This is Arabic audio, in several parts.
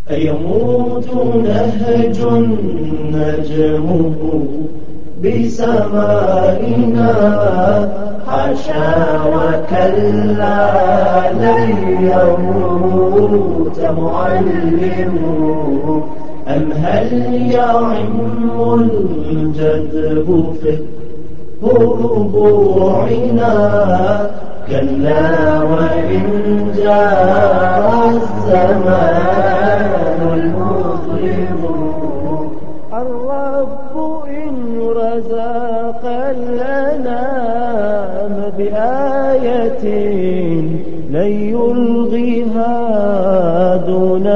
أيموت نهج نجمه بسمائنا، حاشا وكلا لن يموت معلمه. أم هل يعم الجذب في ربوعنا؟ كلا وإن جاء الزمان المظلم. الرب إن رزق الأنام بآية لن يلغيها دون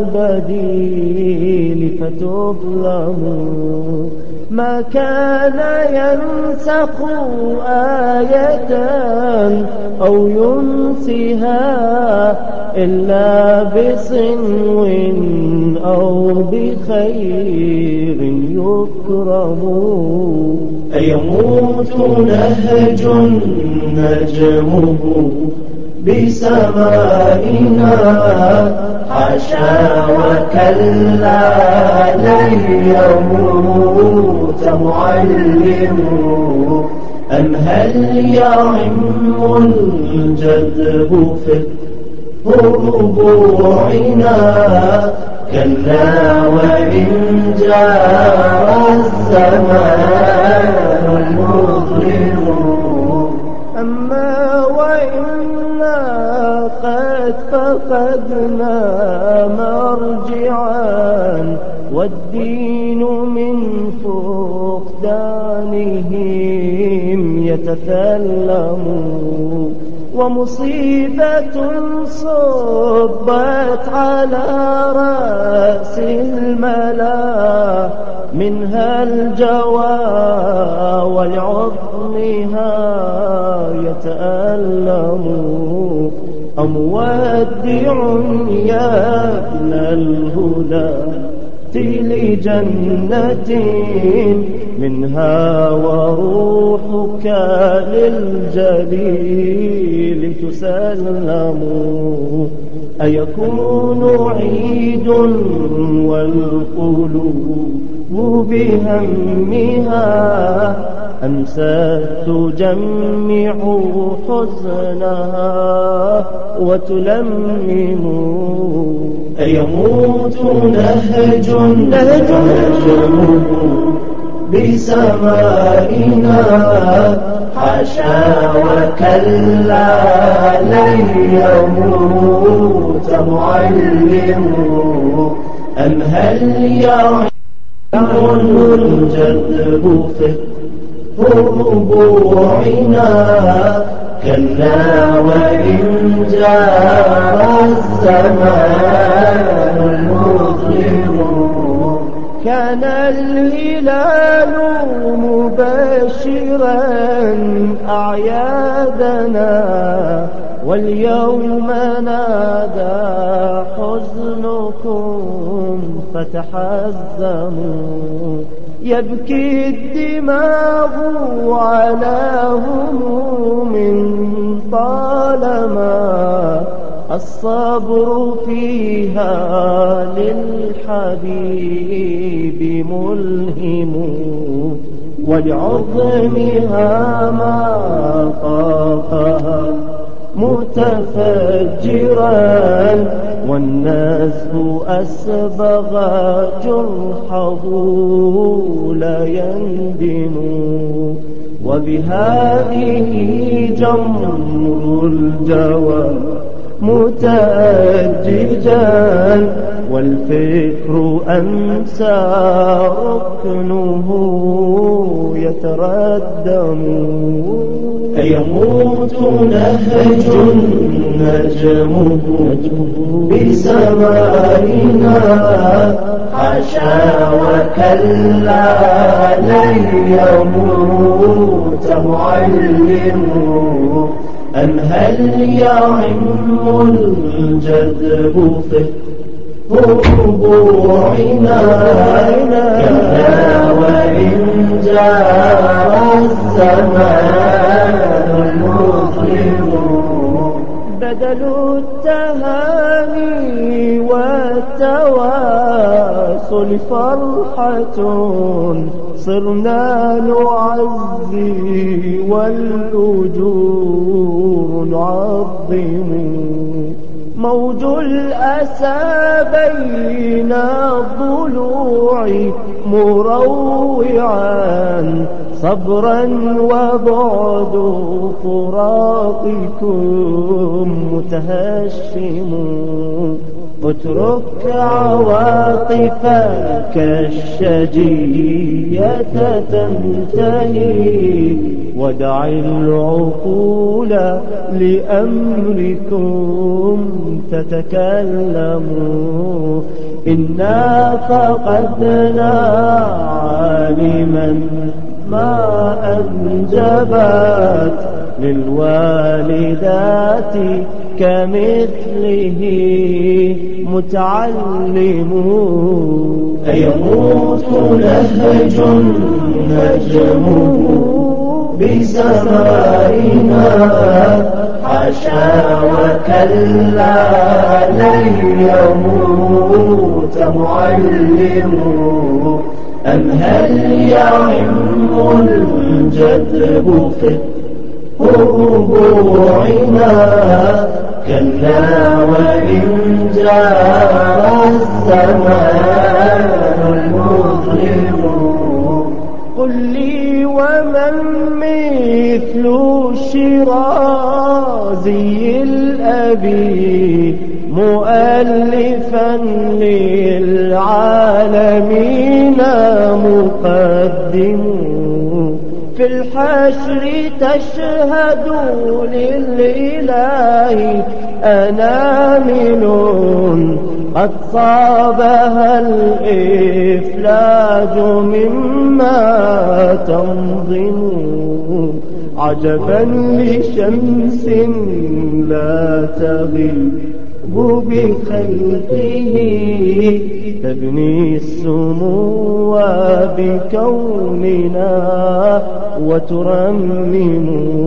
البديل فتظلم. ما كان ينسخ آية أو ينسها إلا بصنو أو بخير يكرم. أيموت نهج نجمه بسمائنا، حاشا وكلا لن يموت معلمه. أم هل يعم الجذب في ربوعنا؟ كلا وإن جاء الزمان المظلم. أما وإنا قد فقدنا مرجعا، والدين من فقدانهم يتثلم. ومصيبة صبت على رأس الملا، منها الجوى ولعظمها يتألم. أمودع يا ابن الهدى لجنة منها، وروحك للجليل تسلم. أيكون عيد والقلوب بهمها أمست تجمع حزنها وتلمم. أيموت نهج نجمه بسمائنا، حاشا وكلا لن يموت معلمه. أم هل يعم الجذب في ربوعنا؟ كلا وإن جاء الزمان المظلم. كان الهلال مبشرا أعيادنا، واليوم نادى حزنكم فتحزموا. يبكي الدماغ على هموم طالما الصبر فيها للحبيب ملهم. ولعظمها ما طاقها متفجرا، والنزف أسبغ جرحه لا يندم. وبهذه جمر الجوى متأججا، والفكر أنسى ركنه يتردم. أيموت نهج نجمه بسمائنا، حاشا وكلا لن يموت معلمه. أم هل يعم الجذب في ربوعنا؟ كلا وإن جاء الزمان المظلم. بدل التهاني والتوالي فرحة صرنا نعزي والأجور نعظم. موج الأسى بين الضلوع مروعا صبرا وبعد فراقكم متهشم. اترك عواطفك الشجية تنتهي ودع العقول لأمركم تتكلم. إنا فقدنا عالما ما أنجبت للوالدات كمثله متعلم. أيموت نهج نجمه بسمائنا حاشا وكلا لن يموت معلم. أم هل يعم الجذب في ربوعنا كلا وإن جاء الزمان المظلم. قل لي ومن مثل الشيرازي الأبي مؤلفا للعالمين مقدم. في الحشر تشهد للإله أنامل قد صابها الإفلاج مما تنظم. عجبا لشمس لا تغيب بخلقه تبني السمو بكوننا وترمم.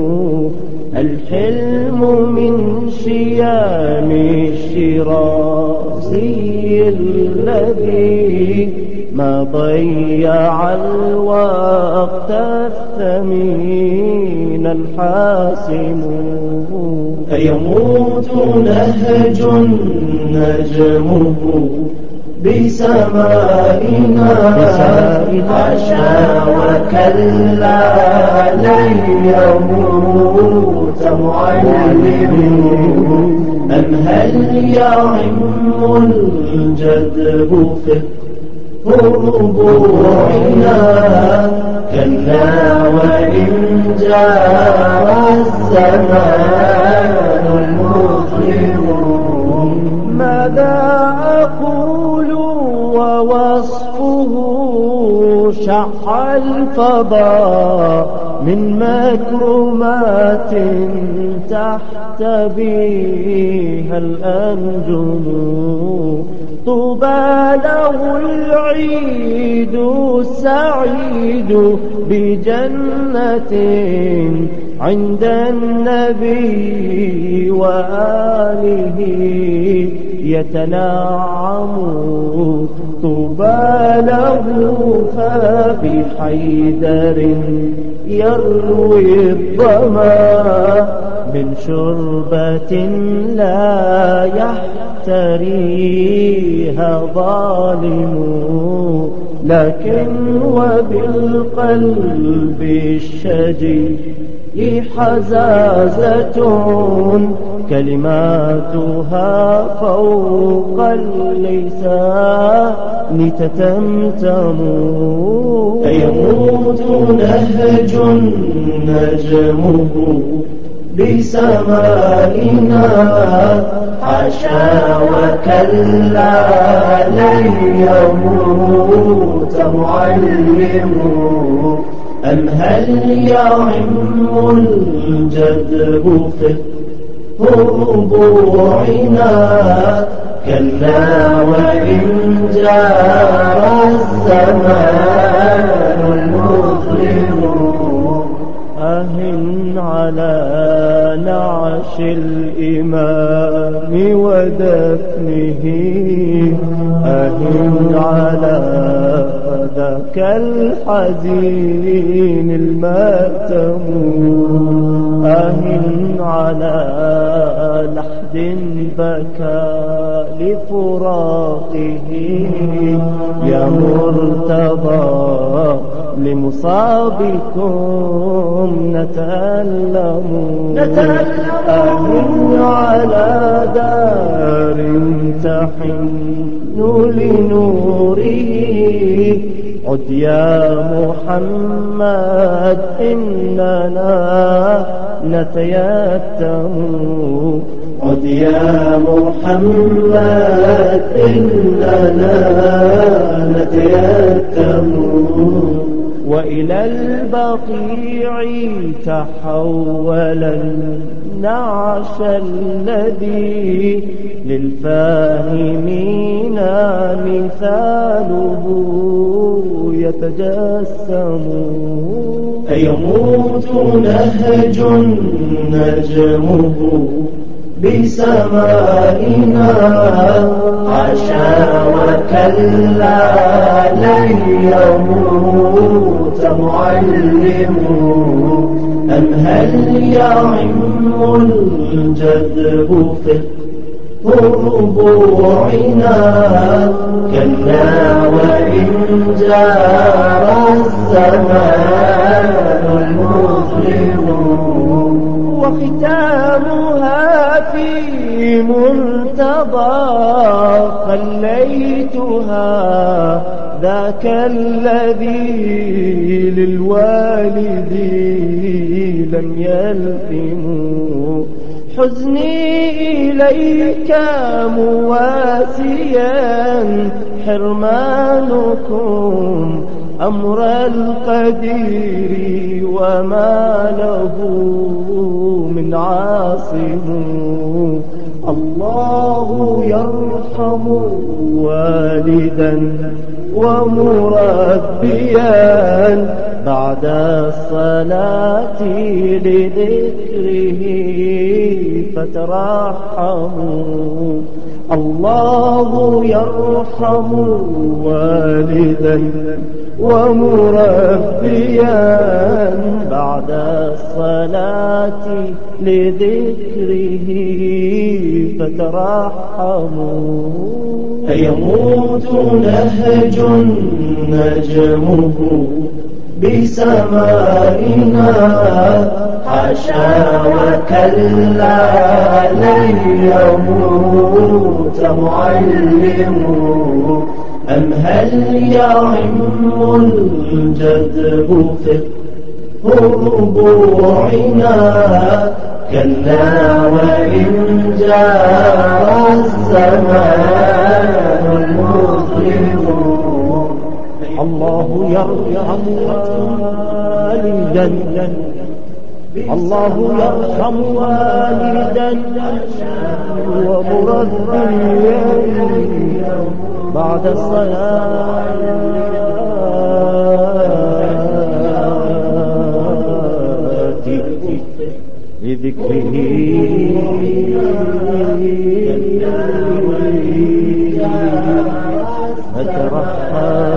الحلم من شيام الشيرازي الذي ما ضيع الوقت الثمين الحاسم. أيموت نهج نجمه بسمائنا حاشا وكلا لن يموت معلم. أم هل يعم الجذب في ربوعنا كلا وإن جاء الزمان المظلم. ماذا أقول ووصفه شح الفضاء من مكرمات تحتبيها الأنجم. طوبى له العيد السعيد بجنة عند النبي وآله يتنعم. طوبى له فبحيدر يروي الظما من شربة لا يحتريها ظالم. لكن وبالقلب الشجي حزازة كلماتها فوق اللسان تتمتم. أيموت نهج نجمه بسمائنا حاشا وكلا لن يموت معلم. أم هل يعم الجذب في ربوعنا كلا وإن جاء الزمان المظلم. على نعش الإمام ودفنه على ذاك الحزين المأتم على لحد بكى لفراقه يا مرتضى لمصابكم نتألم على دار تحن لنوره عد يا محمد إننا نتيتم عد يا محمد إننا نتيتم وإلى البقيع تحول النعش الذي للفاهمين مثاله يتجسم فيموت نهج نجمه بسمائنا عشا وكلا لن يموت معلم أم هل يعم الجذب في ربوعنا كلا وإن جار الزمان المظلم وختامها في منتضى خليتها ذاك الذي للوالد لم يلثم حزني إليك مواسيا حرمانكم أمر القدير وما له من عاصم الله يرحم والدا ومربيا بعد الصلاة لذكره فترحموا الله يرحم والدا ومربيا بعد الصلاة لذكره فترحموا فيموت نهج نجمه بسمائنا حاشا وكلا لن يموت معلم أم هل يعم الجذب في ربوعنا كلا وإن جار الزمان المظلم الله يرحم والدا الله يرحم والدا ومربيا بعد الصلاة لذكره فترحم